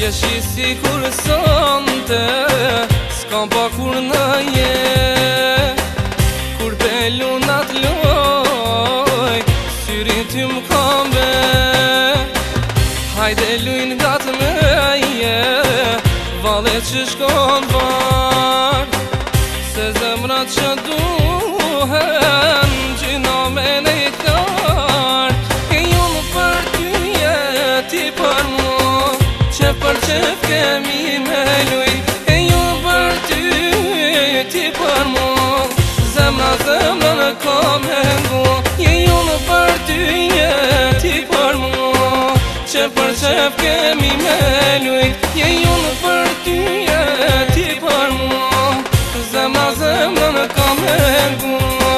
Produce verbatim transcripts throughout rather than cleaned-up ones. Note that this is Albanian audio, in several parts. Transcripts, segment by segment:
Jeshi si kur sonte, s'kam pa kur në je. Kur belu nat loj, syrin ty m'kam be. Hajde lujn gatë me je, vale që shkon var. Se zemrat që duhen, gjina me nejtar. E junë për ty jeti për mu, që për qef kemi me luj. E junë për ty, ti për mu, zemra zemra në kam hengu. E junë për ty, ti për mu, që për qef kemi me luj. E junë për ty, ti për mu, zemra zemra në kam hengu.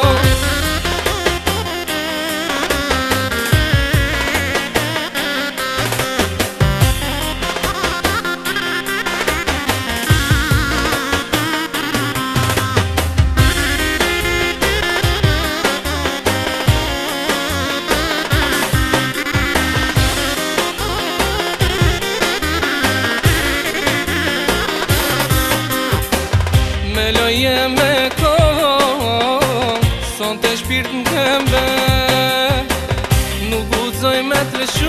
Me loje me kohë, son të shpirt në këmbe. Nuk gudzoj me të lëshu,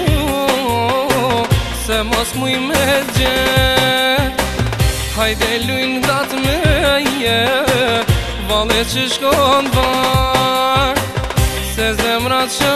se mos muj me gje. Hajde lujn gatë me je, vale që shkon var. Se zemrat që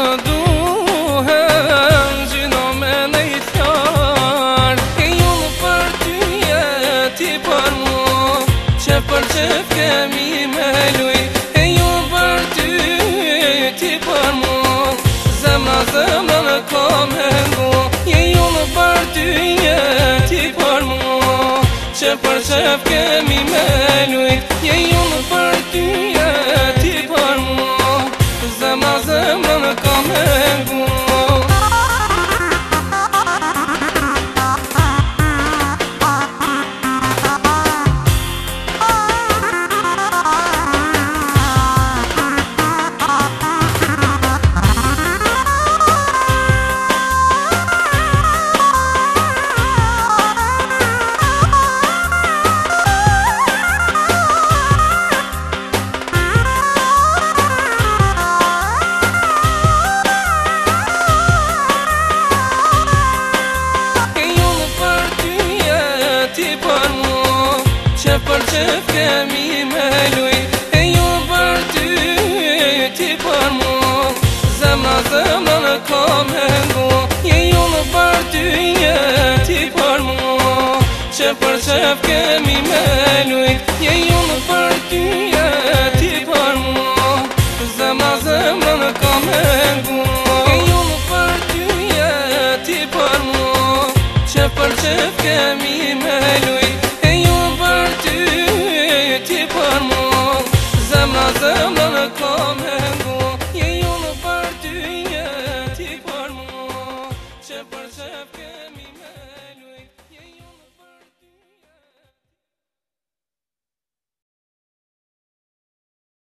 duhen, gjino me nejtar. E junë për ty jeti për mu, që për qef kemi me luj. E junë për ty, ti për mu, zemra zemra në kam hengu. E junë për ty, ti për mu, që për qef kemi me luj. E junë për ty, ti për mu, zemra zemra në kam hengu. Që për qef kemi me luj. E junë për ty, ti për mu, zemra zemra në kam hengu. E junë për ty, ti për mu, që për qef kemi me luj. E junë për ty, ti për mu, zemra zemra në kam hengu. E junë për ty, ti për mu, që për qef kemi me luj. Ti për mu, zemra zemra në kam hengu.